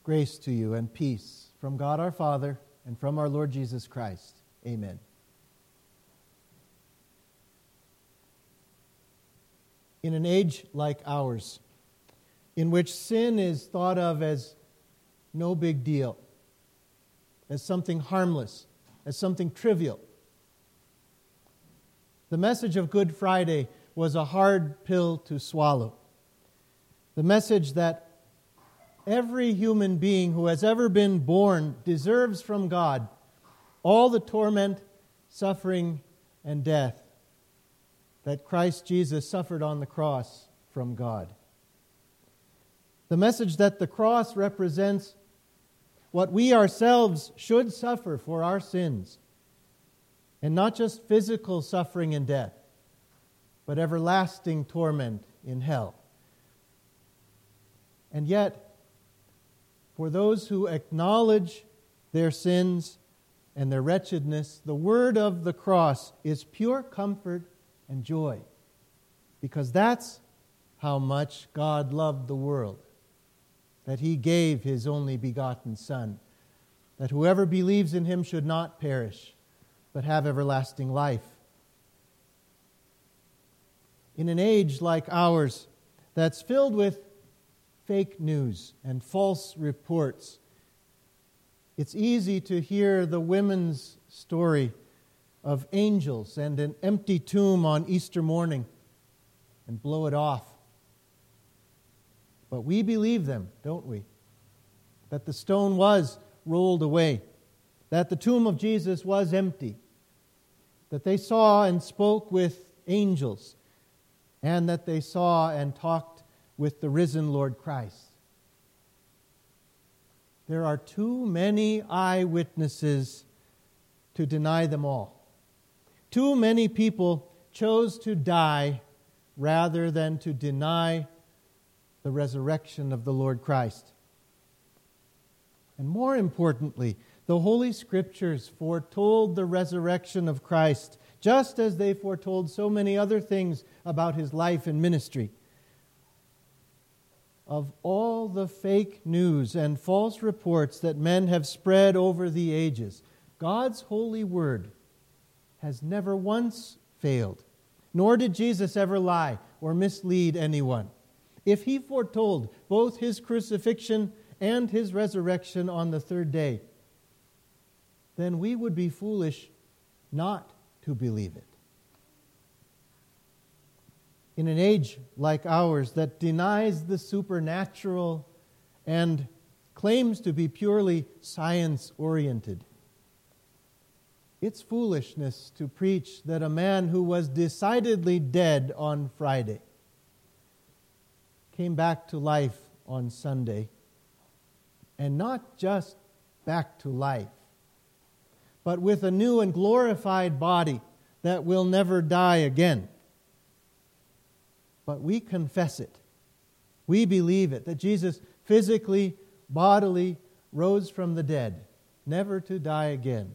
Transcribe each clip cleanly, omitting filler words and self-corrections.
Grace to you and peace from God our Father and from our Lord Jesus Christ. Amen. In an age like ours, in which sin is thought of as no big deal, as something harmless, as something trivial, the message of Good Friday was a hard pill to swallow. The message that every human being who has ever been born deserves from God all the torment, suffering, and death that Christ Jesus suffered on the cross from God. The message that the cross represents what we ourselves should suffer for our sins, and not just physical suffering and death, but everlasting torment in hell. And yet, for those who acknowledge their sins and their wretchedness, the word of the cross is pure comfort and joy, because that's how much God loved the world, that He gave His only begotten Son, that whoever believes in Him should not perish, but have everlasting life. In an age like ours that's filled with fake news and false reports, it's easy to hear the women's story of angels and an empty tomb on Easter morning and blow it off. But we believe them, don't we? That the stone was rolled away, that the tomb of Jesus was empty, that they saw and spoke with angels, and that they saw and talked with the risen Lord Christ. There are too many eyewitnesses to deny them all. Too many people chose to die rather than to deny the resurrection of the Lord Christ. And more importantly, the Holy Scriptures foretold the resurrection of Christ, just as they foretold so many other things about His life and ministry. Of all the fake news and false reports that men have spread over the ages, God's holy word has never once failed, nor did Jesus ever lie or mislead anyone. If He foretold both His crucifixion and His resurrection on the third day, then we would be foolish not to believe it. In an age like ours that denies the supernatural and claims to be purely science-oriented, it's foolishness to preach that a man who was decidedly dead on Friday came back to life on Sunday, and not just back to life, but with a new and glorified body that will never die again. But we confess it. We believe it, that Jesus physically, bodily rose from the dead, never to die again.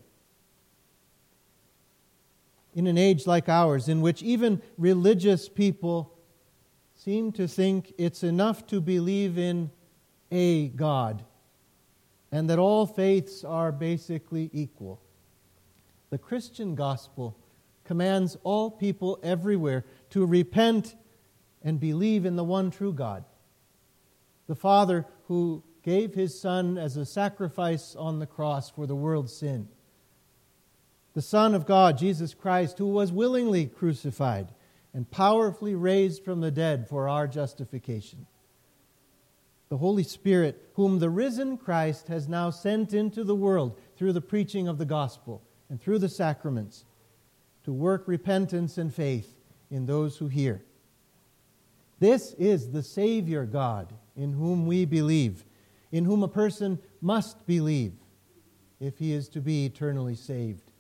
In an age like ours, in which even religious people seem to think it's enough to believe in a God, and that all faiths are basically equal, the Christian gospel commands all people everywhere to repent and believe in the one true God, the Father who gave His Son as a sacrifice on the cross for the world's sin, the Son of God, Jesus Christ, who was willingly crucified and powerfully raised from the dead for our justification, the Holy Spirit, whom the risen Christ has now sent into the world through the preaching of the gospel and through the sacraments to work repentance and faith in those who hear. This is the Savior God in whom we believe, in whom a person must believe if he is to be eternally saved.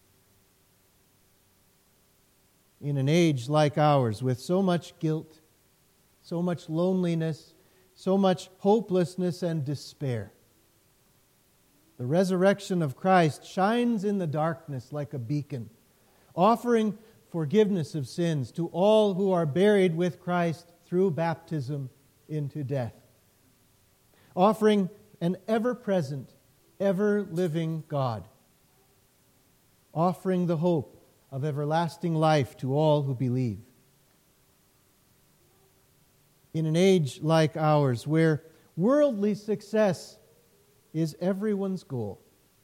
In an age like ours, with so much guilt, so much loneliness, so much hopelessness and despair, the resurrection of Christ shines in the darkness like a beacon, offering forgiveness of sins to all who are buried with Christ through baptism into death, offering and ever-present, ever-living God, offering the hope of everlasting life to all who believe. In an age like ours, where worldly success is everyone's goal,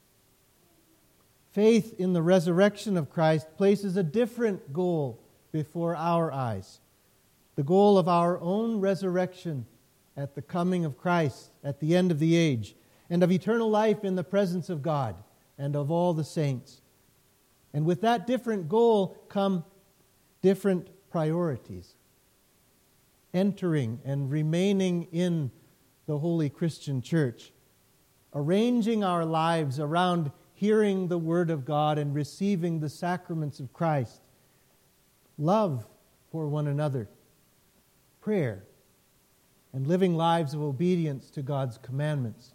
faith in the resurrection of Christ places a different goal before our eyes, the goal of our own resurrection at the coming of Christ at the end of the age, and of eternal life in the presence of God and of all the saints. And with that different goal come different priorities. Entering and remaining in the Holy Christian Church, arranging our lives around hearing the Word of God and receiving the sacraments of Christ, love for one another, prayer, and living lives of obedience to God's commandments.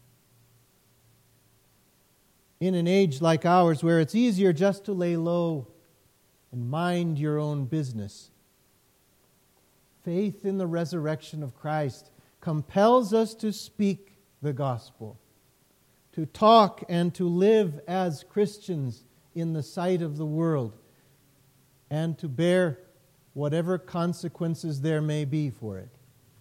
In an age like ours, where it's easier just to lay low and mind your own business, faith in the resurrection of Christ compels us to speak the gospel, to talk and to live as Christians in the sight of the world, and to bear whatever consequences there may be for it.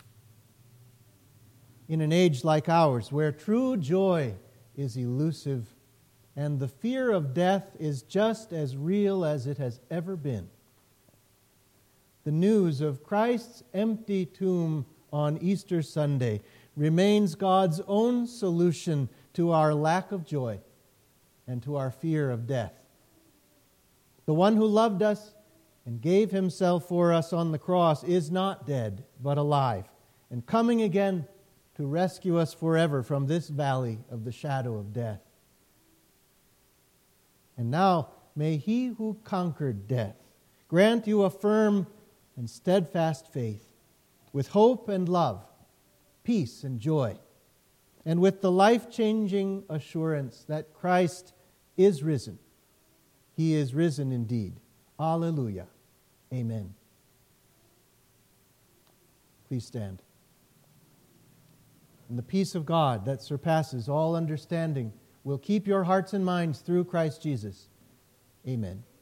In an age like ours, where true joy is elusive and the fear of death is just as real as it has ever been, the news of Christ's empty tomb on Easter Sunday remains God's own solution to our lack of joy and to our fear of death. The one who loved us and gave himself for us on the cross is not dead, but alive, and coming again to rescue us forever from this valley of the shadow of death. And now may He who conquered death grant you a firm and steadfast faith, with hope and love, peace and joy, and with the life-changing assurance that Christ is risen. He is risen indeed. Alleluia. Amen. Please stand. And the peace of God that surpasses all understanding will keep your hearts and minds through Christ Jesus. Amen.